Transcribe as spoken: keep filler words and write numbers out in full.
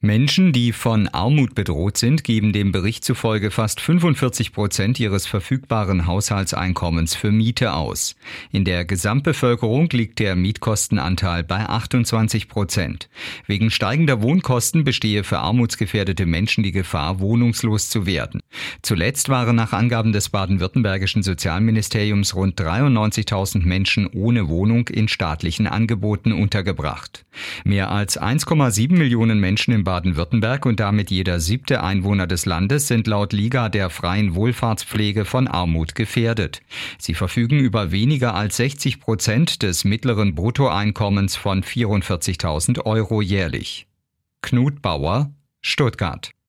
Menschen, die von Armut bedroht sind, geben dem Bericht zufolge fast fünfundvierzig Prozent ihres verfügbaren Haushaltseinkommens für Miete aus. In der Gesamtbevölkerung liegt der Mietkostenanteil bei achtundzwanzig Prozent. Wegen steigender Wohnkosten bestehe für armutsgefährdete Menschen die Gefahr, wohnungslos zu werden. Zuletzt waren nach Angaben des baden-württembergischen Sozialministeriums rund dreiundneunzigtausend Menschen ohne Wohnung in staatlichen Angeboten untergebracht. Mehr als eins Komma sieben Millionen Menschen in Baden-Württemberg und damit jeder siebte Einwohner des Landes sind laut Liga der freien Wohlfahrtspflege von Armut gefährdet. Sie verfügen über weniger als sechzig Prozent des mittleren Bruttoeinkommens von vierundvierzigtausend Euro jährlich. Knut Bauer, Stuttgart.